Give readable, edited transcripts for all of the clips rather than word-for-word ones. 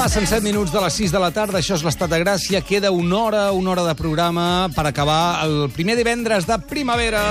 Passen 7 minuts de les 6 de la tarda, això és l'Estat de Gràcia. Queda una hora de programa per acabar el primer divendres de primavera.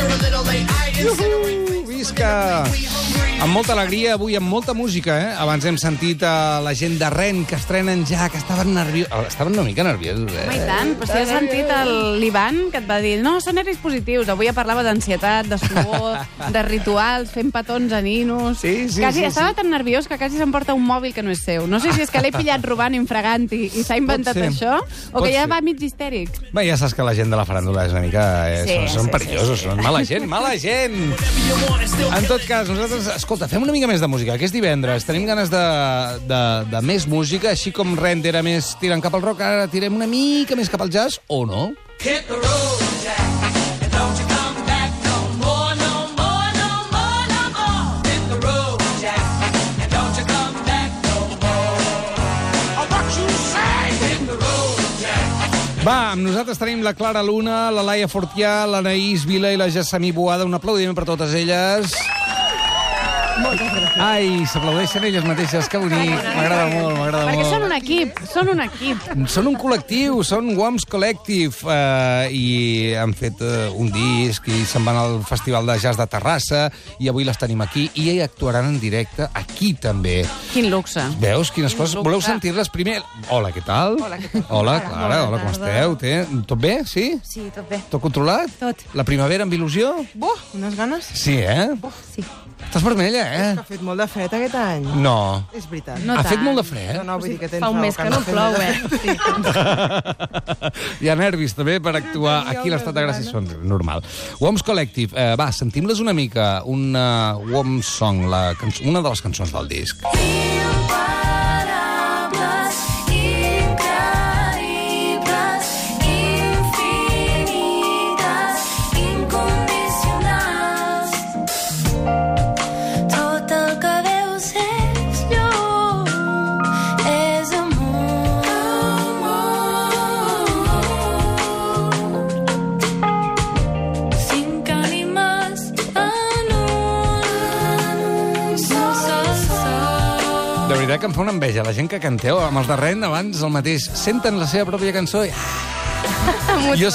Visca! Amb molta alegria, avui amb molta música, eh? Abans hem sentit la gent de Ren, que estrenen ja, que estaven nerviosos. Estaven una mica nerviosos, eh? Home, i tant, però si has sentit l'Ivan, que et va dir no, són nervis positius. Avui ja parlava d'ansietat, de suor, de rituals, fent petons a ninos... Sí. Estava tan nerviós que quasi s'emporta un mòbil que no és seu. No sé si és que l'he pillat robant infragant i s'ha inventat això, o que ja va mig histèric. Bé, ja saps que la gent de la faràndula és una mica... són perillosos, són mala gent. En tot cas, nosaltres, escolta, fem una mica més de música, que és divendres. Tenim ganes de més música, així com Rent era més tirant cap al rock, ara tirem una mica més cap al jazz, o no? Hit the road, Jack, and don't you come back no more, no more, no more, no more. Hit the road, Jack, and don't you come back no more. What you say? Hit the road, Jack. Va, amb nosaltres tenim la Clara Luna, la Laia Fortià, l'Anaïs Vila i la Gessamí Boada. Un aplaudiment per totes elles. Moltes gràcies. Ai, s'aplaudeixen elles mateixes, que bonic. M'agrada molt, m'agrada molt. Perquè són un equip. Són un col·lectiu, són Woms Collective, i han fet un disc i se'n van al Festival de Jazz de Terrassa i avui les tenim aquí i actuaran en directe aquí també. Quin luxe. Veus quines coses? luxe. Voleu sentir-les primer? Hola, què tal? Hola, què tal? Hola, Clara, hola, com esteu? Tot bé, sí? Sí, tot bé. Tot controlat? Tot. La primavera amb il·lusió? Unes ganes? Sí, eh? Sí. Estàs vermella, eh? Ha fet molt de fred aquest any. No. És veritat. No Ha fet tant. molt de fred? No, vull dir que tens Fa un raó, mes que no fem plou, molt de Sí. Hi ha nervis, també, per actuar aquí a l'Estat de Gràcia. Són normal. Woms Collective, va, sentim-les una mica. Una Woms Song, una de les cançons del disc. De veritat que em fa una enveja. La gent que canteu, amb els de Ren, abans el mateix, senten la seva pròpia cançó i... Jo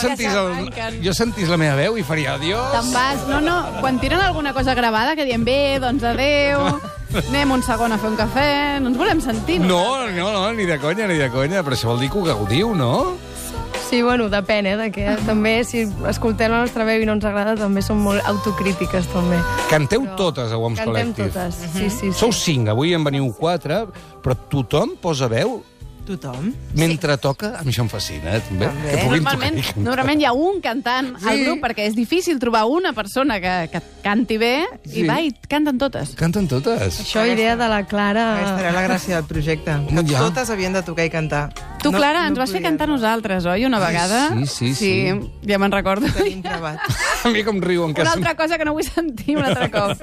sentís la meva veu i faria adiós. Te'n vas. No, quan tiren alguna cosa gravada que diem bé, doncs adeu, anem un segon a fer un cafè, no ens volem sentir. No, ni de conya, però això vol dir que ho gaudiu, no? Sí, bueno, depèn, de que també, si escoltem la nostra veu i no ens agrada, també som molt autocrítiques, també. Canteu totes a Woms Cantem Collective. totes, sí. Sou 5, avui en veniu 4, però tothom posa veu Tothom. mentre toca. A mi això em fascina, també. També. Que puguin tocar i cantar. Normalment hi ha un cantant al grup, perquè és difícil trobar una persona que canti bé, Sí. i va, i canten totes. Canten totes. Això, idea de la Clara... Aquesta era la gràcia del projecte. Que Ja. totes havien de tocar i cantar. Tu, Clara, ens vas fer cantar nosaltres, oi, una vegada? sí. Sí, ja me'n recordo. Tenim gravat. A mi com riuen. Que Una altra cosa que no vull sentir un altre cop.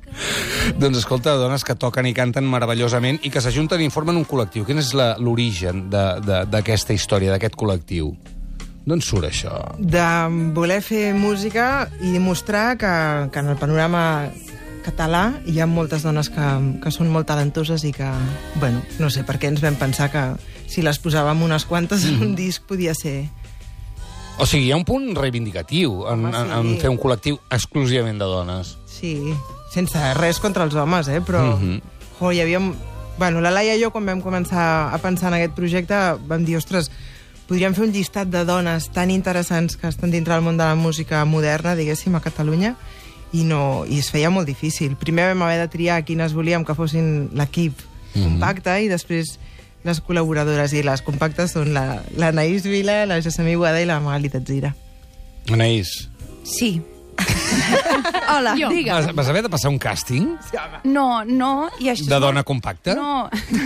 Doncs escolta, dones que toquen i canten meravellosament i que s'ajunten i formen un col·lectiu. Quin és l'origen d'aquesta història, d'aquest col·lectiu? D'on surt això? De voler fer música i demostrar que en el panorama català hi ha moltes dones que són molt talentoses i que, bueno, no sé per què ens vam pensar que si les posàvem unes quantes en un disc podia ser... O sigui, hi ha un punt reivindicatiu en Home, sí. fer un col·lectiu exclusivament de dones. Sí, sense res contra els homes, però... Hi havia... Bueno, la Laia i jo, quan vam començar a pensar en aquest projecte, vam dir, ostres, podríem fer un llistat de dones tan interessants que estan dintre del món de la música moderna, diguéssim, a Catalunya, i es feia molt difícil. Primer vam haver de triar quines volíem que fossin l'equip compacte i després les col·laboradores. I les compactes són l'Anaïs Vila, la Gessamí Boada i la Magali Tatzira. Anaïs, Sí. Hola, digue'm. vas haver de passar un càsting No, i això... de dona compacta? No.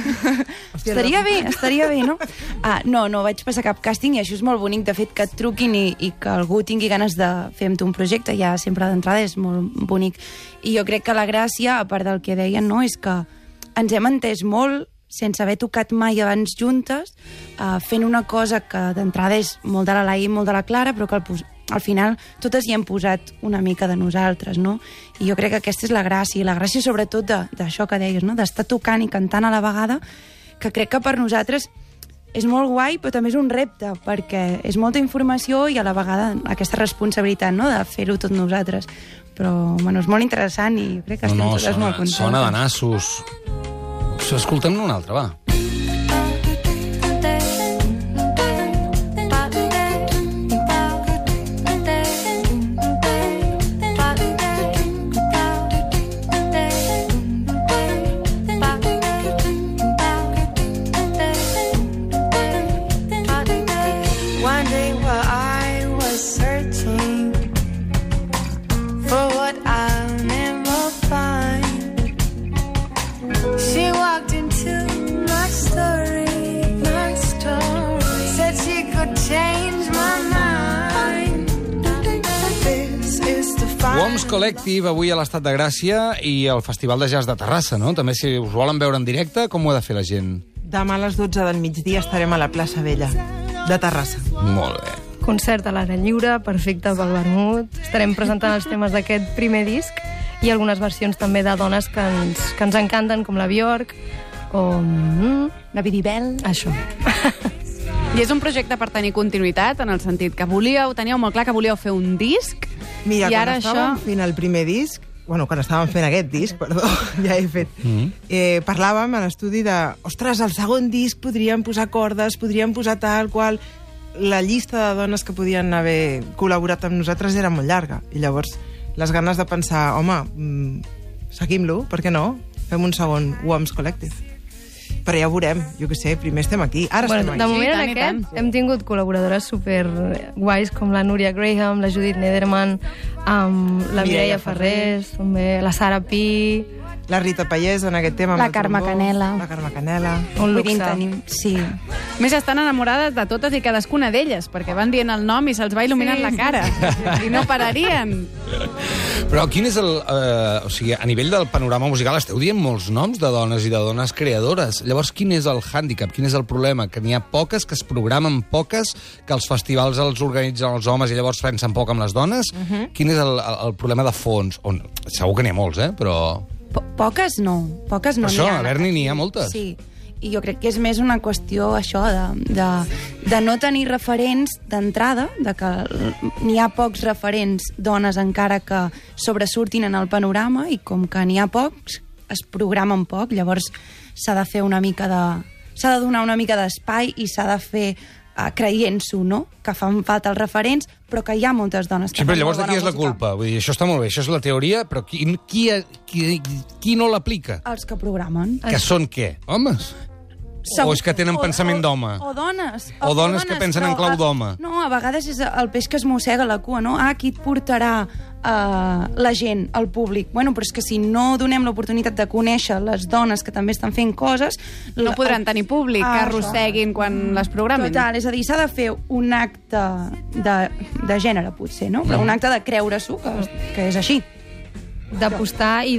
estaria bé, no? No vaig passar cap càsting i això és molt bonic, de fet, que et truquin i que algú tingui ganes de fer amb tu un projecte, ja sempre d'entrada és molt bonic. I jo crec que la gràcia, a part del que deien, no, és que ens hem entès molt sense haver tocat mai abans juntes, fent una cosa que d'entrada és molt de la Laia i molt de la Clara, però que al final totes hi hem posat una mica de nosaltres, no? I jo crec que aquesta és la gràcia, i la gràcia sobretot d'això que deies, no? D'estar tocant i cantant a la vegada, que crec que per nosaltres és molt guai, però també és un repte, perquè és molta informació i a la vegada aquesta responsabilitat, no?, de fer-ho tot nosaltres. Però, bueno, és molt interessant i crec que estem totes molt contentes. Sona de nassos. Escoltem-ne una altra, va. One day while I was searching for what I'll never find, she walked into my story, said she could change my mind. This is the Woms Collective, avui a l'Estat de Gràcia i el Festival de Jazz de Terrassa, no? També, si us volen veure en directe, com ho ha de fer la gent? Demà a les 12 del migdia estarem a la plaça Vella de Terrassa. Molt bé. Concert a l'aire lliure, perfecte pel vermut. Estarem presentant els temes d'aquest primer disc i algunes versions també de dones que ens encanten, com la Björk o... La Vidibel. Això. I és un projecte per tenir continuïtat, en el sentit que teníeu molt clar que volíeu fer un disc, Mira, i quan ara estàvem això... fent el primer disc, quan estàvem fent aquest disc, perdó, ja he fet, parlàvem a l'estudi de, ostres, al segon disc podríem posar cordes, podríem posar tal qual... La llista de dones que podien haver col·laborat amb nosaltres era molt llarga. I llavors, les ganes de pensar, home, seguim-lo, per què no? Fem un segon Woms Collective. Però ja ho veurem, jo què sé, primer estem aquí, ara estem De aquí. moment, Sí, en tant i aquest, tant. hem tingut col·laboradores super guais com la Núria Graham, la Judith Nederman, la Mireia Ferrés, també la Sara Pi... La Rita Pallés en aquest tema. amb La el Carme trombó, Canela. La Carme Canela. Un Vull dir, luxe. tenim... Sí. A més, estan enamorades de totes i cadascuna d'elles, perquè van dient el nom i se'ls va il·luminant la cara. I no pararien. Però quin és el... o sigui, a nivell del panorama musical esteu dient molts noms de dones i de dones creadores. Llavors, quin és el hàndicap? Quin és el problema? Que n'hi ha poques, que es programen poques, que els festivals els organitzen els homes i llavors pensen poc amb les dones? Quin és el problema de fons? Segur que n'hi ha molts, però... Poques no. Poques no Per això, n'hi ha. a Berni n'hi ha moltes. Sí. I jo crec que és més una qüestió, això, de no tenir referents d'entrada, de que n'hi ha pocs referents dones encara que sobresurtin en el panorama, i com que n'hi ha pocs, es programen poc, llavors s'ha de fer una mica de... S'ha de donar una mica d'espai i s'ha de fer creient-s'ho, no? Que fan falta els referents, però que hi ha moltes dones que Sí, però fan llavors de molt qui bona és la música. culpa? Vull dir, això està molt bé, això és la teoria, però qui no l'aplica? Els que programen. Que són què? Homes? O és que tenen pensament d'home? O dones. O dones que pensen en clau d'home. No, a vegades és el peix que es mossega la cua, no? Qui et portarà la gent, el públic? Bueno, però és que si no donem l'oportunitat de conèixer les dones que també estan fent coses... No podran tenir públic que això. arrosseguin quan les programen. Total, és a dir, s'ha de fer un acte de gènere, potser, no? Però un acte de creure-s'ho, que és així. D'apostar i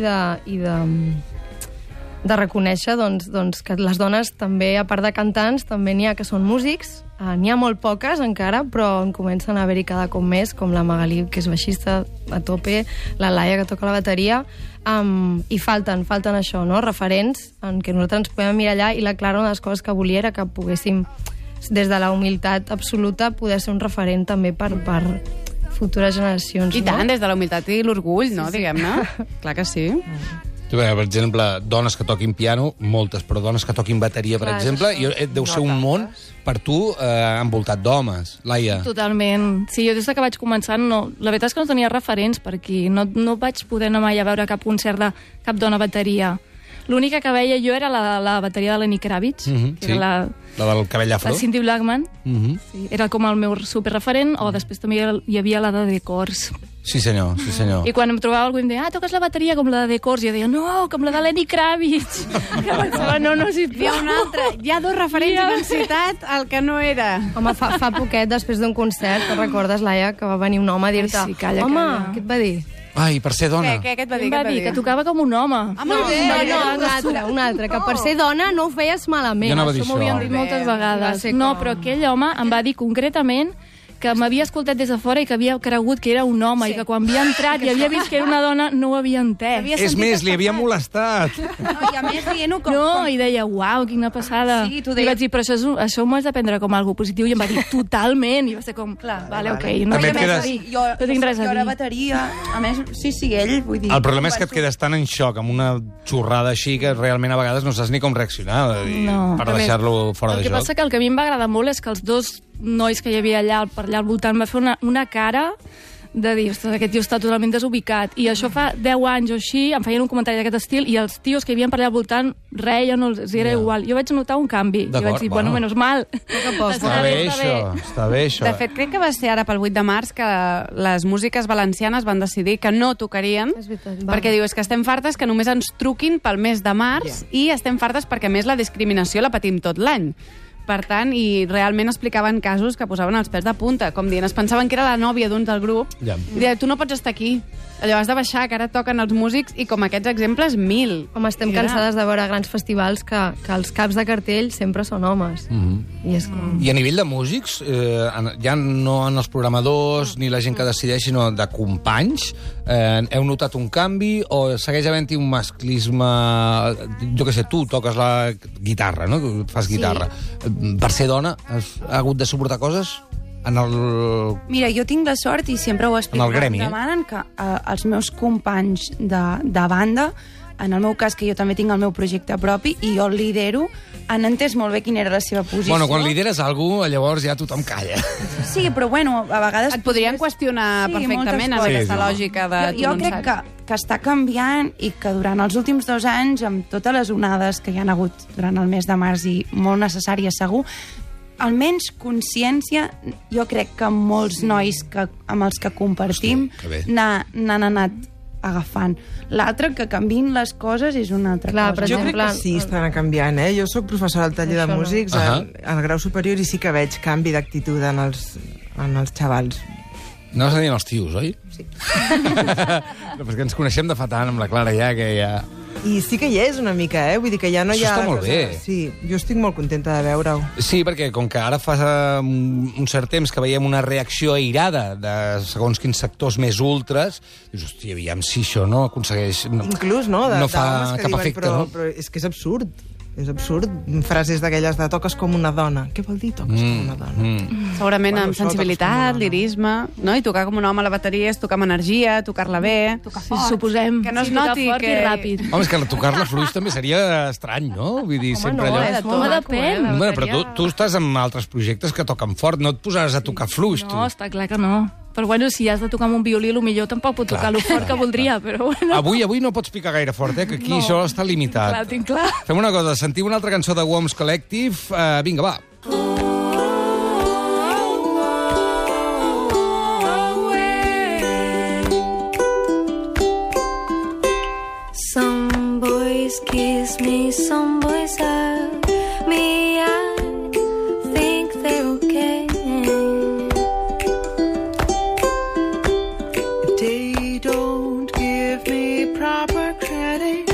de reconèixer doncs, que les dones també, a part de cantants, també n'hi ha que són músics. N'hi ha molt poques encara, però en comencen a haver-hi cada cop més, com la Magalí, que és baixista a tope, la Laia, que toca la bateria, i falten això, no? Referents en què nosaltres ens podem mirar allà, i la Clara, una de les coses que volia era que poguéssim, des de la humilitat absoluta, poder ser un referent també per futures generacions. I tant, no? des de la humilitat i l'orgull, no? Diguem-ne. Clar que sí. Per exemple, dones que toquin piano, moltes, però dones que toquin bateria, per Clar, exemple, deu ser un món per tu envoltat d'homes. Laia. Totalment. Sí, jo des que vaig començar, no, la veritat és que no tenia referents per aquí. No vaig poder anar mai a veure cap concert de cap dona bateria. L'única que veia jo era la bateria de Lenny Kravitz, que sí, era la del cabell afro. la Cindy Blackman. Sí. Era com el meu superreferent, o després també hi havia la de The Corrs. Sí, senyor, sí, senyor. I quan em trobava algú i em deia, toques la bateria com la de The Corrs, i jo deia, no, com la de Lenny Kravitz. I pensava, no, sisplau. Hi ha un altre. Hi ha dos referents d'identitat al que no era. Home, fa poquet, després d'un concert, te'n recordes, Laia, que va venir un home a dir-te, Ai, sí, calla, home, calla. què et va dir? Ai, per ser dona. Què et va dir? Em va dir que tocava com un home. molt bé. Un altre, que per ser dona no ho feies malament. Jo anava a dir Això m'ho havien això. dit moltes Va vegades. ser No, com- però aquell home em va dir concretament que m'havia escoltat des de fora i que havia cregut que era un home, i que quan havia entrat i havia vist que era una dona no ho havia entès. És més, li havia molestat. No, i a més dient-ho com... No, i deia, uau, quina passada. Sí, tu I vaig dir, però això m'ho has de prendre com algo positiu, i em va dir, totalment. I va ser com, Clar, vale, ok, També no et tinc res a quedes- dir. Jo No tinc res a era dir. bateria. A més, sí, ell, vull dir... El problema és que et quedes tan en xoc amb una xorrada així que realment a vegades no saps ni com reaccionar per A més, deixar-lo fora de El que joc. passa que el que a mi em va agradar molt és que els dos nois que hi havia allà per allà al voltant va fer una cara de dir, ostres, aquest tio està totalment desubicat. I això fa 10 anys o així, em feien un comentari d'aquest estil, i els tios que hi havia per allà al voltant reien, no els era igual. Jo vaig notar un canvi. I D'acord, vaig dir, bueno, menos mal. Està bé, això. Està bé, això. De fet, crec que va ser ara pel 8 de març que les músiques valencianes van decidir que no tocarien, És veritat, va. perquè diu, és que estem fartes que només ens truquin pel mes de març i estem fartes perquè, a més, la discriminació la patim tot l'any. Per tant, i realment explicaven casos que posaven els pèls de punta, com dient, es pensaven que era la nòvia d'un del grup, Ja. i deia, tu no pots estar aquí, allò has de baixar, que ara toquen els músics, i com aquests exemples, 1000. Home, estem I era- cansades de veure grans festivals que els caps de cartell sempre són homes. I és com... I a nivell de músics, ja no en els programadors ni la gent que decideix, sinó de companys, heu notat un canvi o segueix havent-hi un masclisme? Jo què sé, tu toques la guitarra, no? Tu fas guitarra. Per ser dona, has hagut de suportar coses? En el... Mira, jo tinc la sort, i sempre ho explico, En el gremi, em demanen que els meus companys de banda, en el meu cas, que jo també tinc el meu projecte propi, i jo el lidero, han entès molt bé quina era la seva posició. Bueno, quan lideres alguna cosa, llavors ja tothom calla. Sí, però bueno, a vegades... Et podrien qüestionar perfectament en moltes aquesta coses. lògica de Jo tu no en crec saps. que està canviant, i que durant els últims 2 anys, amb totes les onades que hi han hagut durant el mes de març, i molt necessàries segur, almenys consciència, jo crec que molts nois amb els que compartim Hosti, que bé. n'han anat agafant. L'altre, que canviïn les coses, és una altra Clar, cosa. per Jo crec exemple, que sí, estan canviant, eh? Jo sóc professora al taller de Això no. músics al grau superior, i sí que veig canvi d'actitud en els xavals. No vas a dir els tios, oi? Sí. No, perquè ens coneixem de fa tant amb la Clara ja, que ja... I sí que hi és una mica, eh? Vull dir que ja no hi Això ha... està molt bé. Sí, jo estic molt contenta de veure-ho. Sí, perquè com que ara fa un cert temps que veiem una reacció airada de segons quins sectors més ultres, dius, hòstia, aviam si això no aconsegueix... No, Inclús, no? no fa d'homes que cap diuen, efecte, no? Però és que és absurd. És absurd. Frases d'aquelles de toques com una dona. Què vol dir toques com una dona? Segurament Bueno, amb això toques com sensibilitat, una lirisme, no? I tocar com un home a la bateria és tocar amb energia, tocar-la bé... Sí, suposem. Que no es Sí, tocar noti fort que- i ràpid. Home, és que tocar-la fluix també seria estrany, no? Vull dir, sempre no, allò... és molt Home, maco, depèn. la Bueno, però bateria. tu estàs amb altres projectes que toquen fort, no et posaràs a tocar fluix, tu. No, està clar que no. Però bueno, si has de tocar amb un violí, millor tampoc pot tocar lo fort que voldria, però bueno. Avui no pots picar gaire fort, que aquí això està limitat. Clar, tinc clar. Fem una cosa, sentim una altra cançó de Worms Collective. Vinga, va. Some boys kiss me, some boys hug me. I think they're okay. They don't give me proper credit.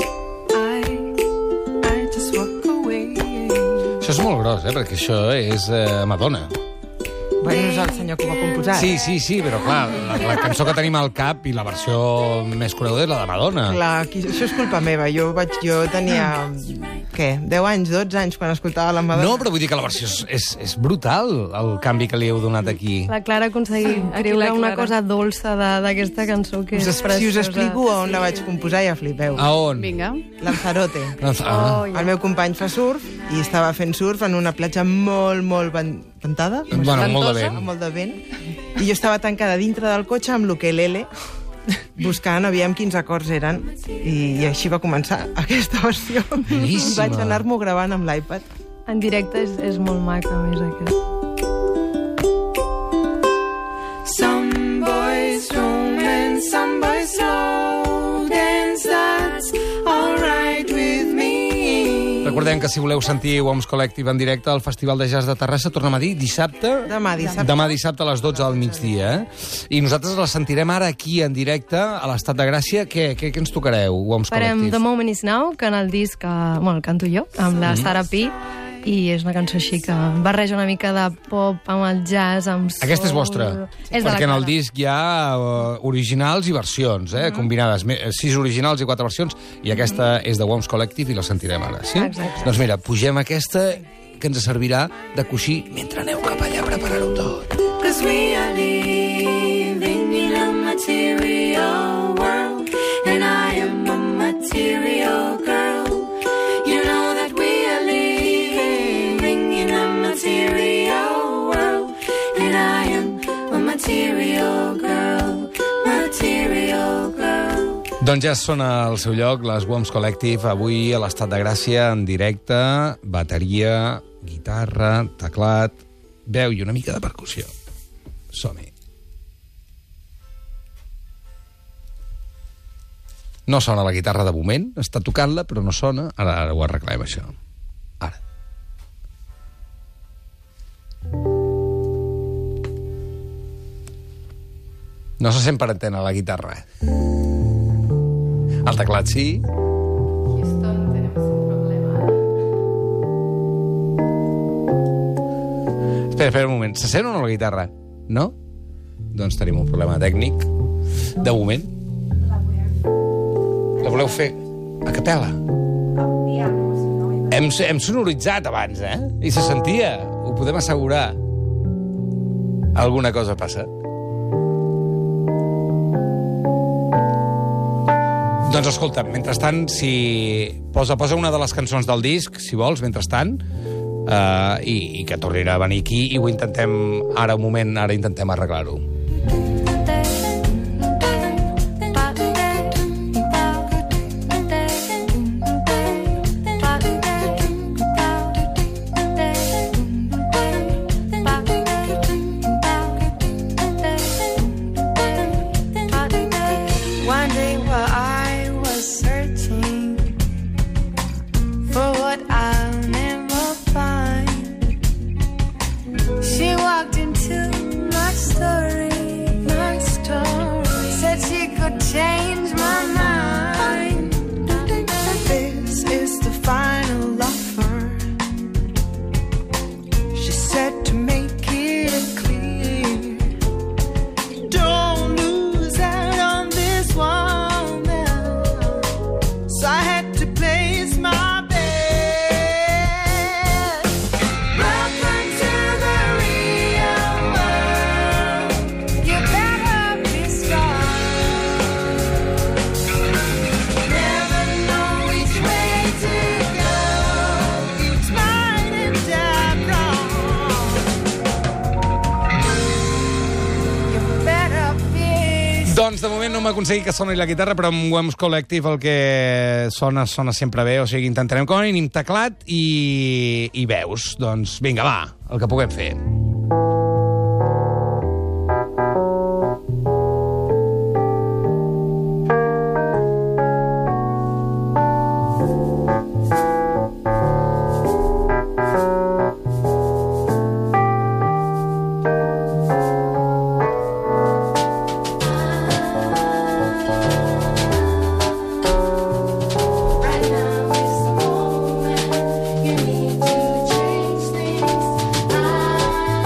I just walk away. Això és molt gros, perquè això és Madonna. Bueno, és el senyor que ho va composar. Sí, però clar, la cançó que tenim al cap i la versió més coneguda és la de Madonna. Clar, aquí, això és culpa meva. Jo tenia, què, 10 anys, 12 anys, quan escoltava la Madonna. No, però vull dir que la versió és brutal, el canvi que li heu donat aquí. La Clara ha aconseguit aquí treure la una Clara. cosa dolça d'aquesta cançó que és Si preciosa. us explico on la vaig composar, ja flipeu. A on? Vinga. Lanzarote. Ah. El meu company fa surf i estava fent surf en una platja molt ventada. Bueno, molt de vent. Amb molt de vent. I jo estava tancada dintre del cotxe amb l'ukelele, buscant, aviam quins acords eren. I així va començar aquesta versió. Boníssima. Vaig anar-m'ho gravant amb l'iPad. En directe és molt maca, a més, aquest. Some boys romance, some boys slow dance. That's alright with me. Recordem que si voleu sentir Worms Collective en directe al Festival de Jazz de Terrassa, tornem a dir dissabte? Demà dissabte. Demà dissabte a les 12 del migdia, I nosaltres la sentirem ara aquí en directe a l'Estat de Gràcia. Què ens tocareu, Worms Farem Collective? The Moment Is Now, que en el disc, bueno, el canto jo, amb la Sara Pi, i és una cançó així que barreja una mica de pop amb el jazz, amb soul... Aquesta és vostra, És de la perquè en el Clara. disc hi ha originals i versions, combinades. 6 originals i 4 versions, i aquesta és de Worms Collective i la sentirem ara, sí? Exacte. Doncs mira, pugem aquesta, que ens servirà de coixí mentre aneu cap allà a preparar-ho tot. 'Cause we are living in a material world, and I am a material girl. You know that we are living in a material world, and I am a material girl, material girl. Doncs ja sona al seu lloc les Worms Collective, avui a l'Estat de Gràcia, en directe, bateria, guitarra, teclat, veu i una mica de percussió. Som-hi. No sona la guitarra de moment, està tocant-la, però no sona. Ara ho arreglem, això. Ara. No se sent per antena la guitarra. El teclat sí. Espera un moment. Se sent o no la guitarra? No? Doncs tenim un problema tècnic. De moment. La voleu fer a capella? Hem sonoritzat abans, I se sentia. Ho podem assegurar. Alguna cosa passa. Doncs escolta, mentrestant, si posa una de les cançons del disc, si vols, mentrestant, i que tornarà a venir aquí, i ho intentem, ara un moment, ara intentem arreglar-ho. One day while I was searching for what I'll never find, she walked into my story, said she could change my mind. This is the final offer, she said, to make it clear. Don't lose out on this woman. So I had to place my bet. Welcome to the real world. You better be strong. Never know which way to go. It's right and dead wrong. You better be. Doncs de moment no m'ha aconseguit que soni la guitarra, però amb Worms Collective el que sona sempre bé, o sigui, intentarem com a mínim teclat i veus. Doncs vinga, va, el que puguem fer. Right now is the moment you need to change things. I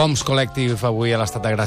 Toms Collective avui a l'Estat de Gràcia.